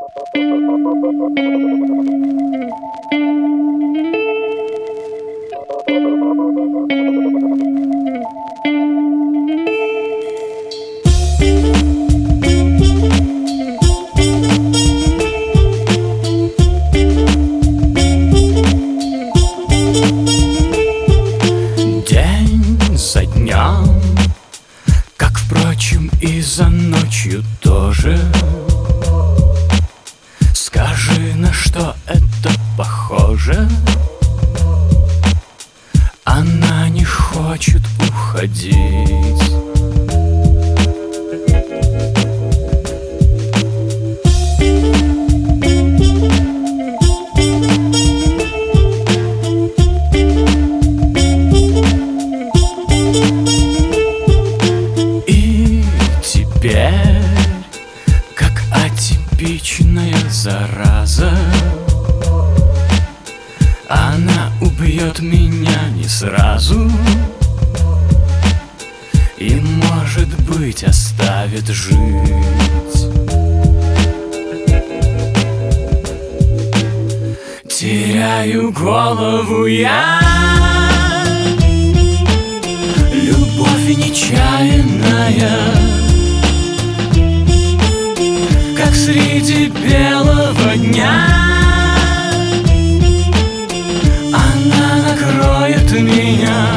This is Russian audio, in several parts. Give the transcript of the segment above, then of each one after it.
День за днем, как, впрочем, и за ночью тоже. Скажи, на что это похоже? Она не хочет уходить. И теперь, как атипичная зараза, она убьет меня не сразу и, может быть, оставит жить. Теряю голову я, любовь нечаянная, как среди белого дня. Она накроет меня.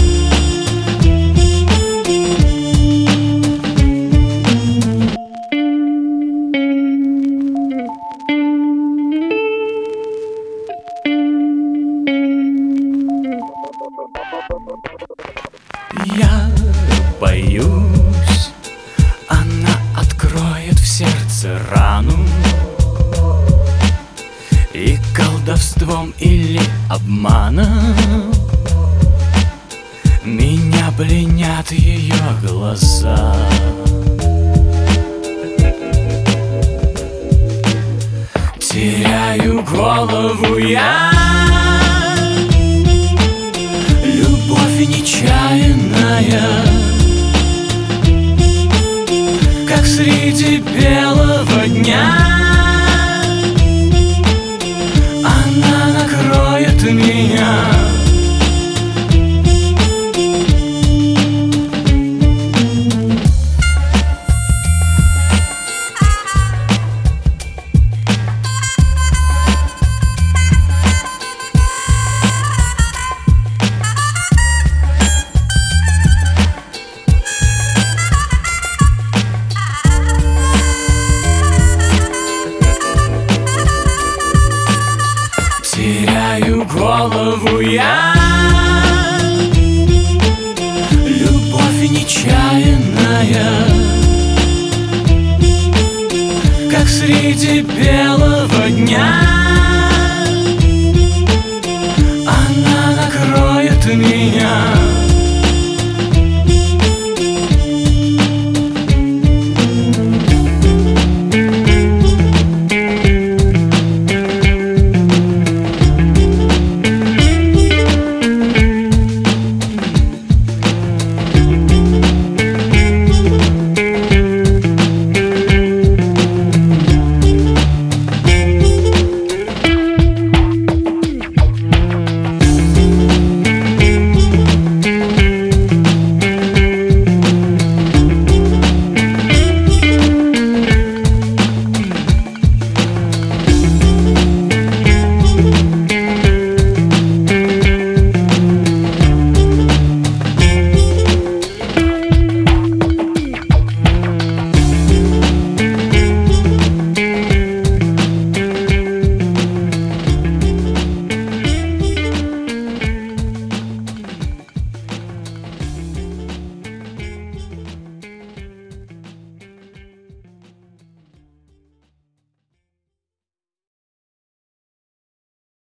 Я боюсь, она откроет в сердце рану, и колдовством или обманом меня пленят ее глаза. Теряю голову я, любовь нечаянная, как среди белого дня. Она накроет меня. Теряю голову я, любовь нечаянная, как среди белого дня.